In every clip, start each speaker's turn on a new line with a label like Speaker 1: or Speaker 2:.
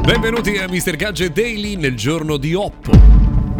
Speaker 1: Benvenuti a Mr. Gadget Daily nel giorno di Oppo.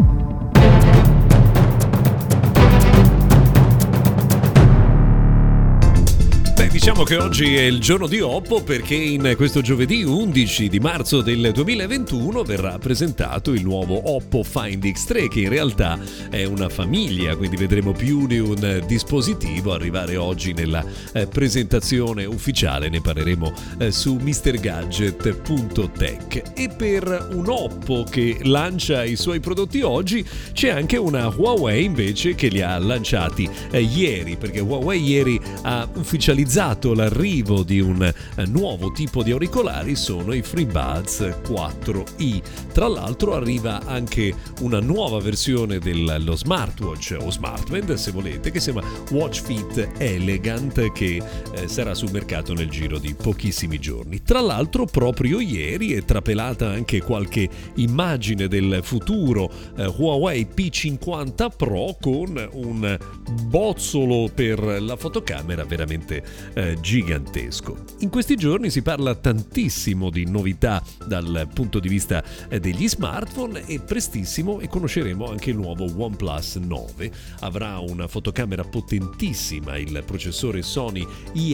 Speaker 1: Diciamo che oggi è il giorno di Oppo perché in questo giovedì 11 di marzo del 2021 verrà presentato il nuovo Oppo Find X3, che in realtà è una famiglia, quindi vedremo più di un dispositivo arrivare oggi nella presentazione ufficiale. Ne parleremo su mrgadget.tech. E per un Oppo che lancia i suoi prodotti oggi c'è anche una Huawei invece che li ha lanciati ieri, perché Huawei ieri ha ufficializzato l'arrivo di un nuovo tipo di auricolari, sono i FreeBuds 4i. Tra l'altro arriva anche una nuova versione dello smartwatch o smartband, se volete, che si chiama Watch Fit Elegant, che sarà sul mercato nel giro di pochissimi giorni. Tra l'altro proprio ieri è trapelata anche qualche immagine del futuro Huawei P50 Pro con un bozzolo per la fotocamera veramente gigantesco. In questi giorni si parla tantissimo di novità dal punto di vista degli smartphone e prestissimo e conosceremo anche il nuovo OnePlus 9. Avrà una fotocamera potentissima, il processore Sony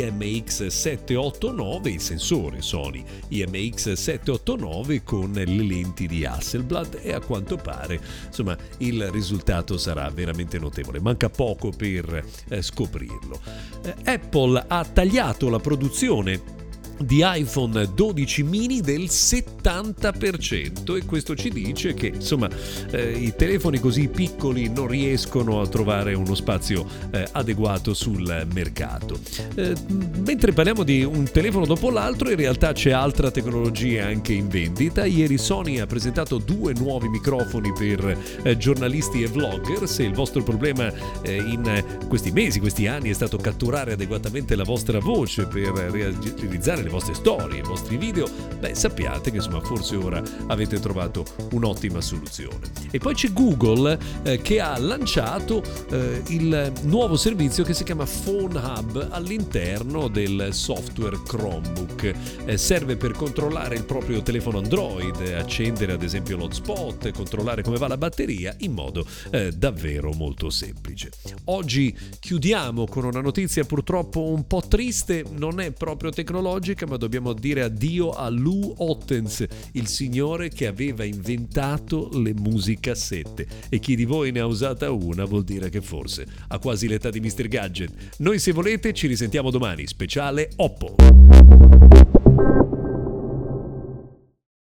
Speaker 1: IMX789, il sensore Sony IMX789 con le lenti di Hasselblad, e a quanto pare insomma il risultato sarà veramente notevole. Manca poco per scoprirlo. Apple ha tagliato la produzione di iPhone 12 mini del 70%, e questo ci dice che insomma i telefoni così piccoli non riescono a trovare uno spazio adeguato sul mercato. Mentre parliamo di un telefono dopo l'altro, in realtà c'è altra tecnologia anche in vendita. Ieri Sony ha presentato 2 nuovi microfoni per giornalisti e vlogger. Se il vostro problema in questi mesi, questi anni è stato catturare adeguatamente la vostra voce per realizzare le vostre storie, i vostri video, sappiate che insomma forse ora avete trovato un'ottima soluzione. E poi c'è Google che ha lanciato il nuovo servizio che si chiama Phone Hub all'interno del software Chromebook. Serve per controllare il proprio telefono Android, accendere ad esempio l'hotspot, controllare come va la batteria in modo davvero molto semplice. Oggi chiudiamo con una notizia purtroppo un po' triste, non è proprio tecnologica, ma dobbiamo dire addio a Lou Ottens, il signore che aveva inventato le musicassette, e chi di voi ne ha usata una vuol dire che forse ha quasi l'età di Mr. Gadget. Noi, se volete, ci risentiamo domani, speciale Oppo.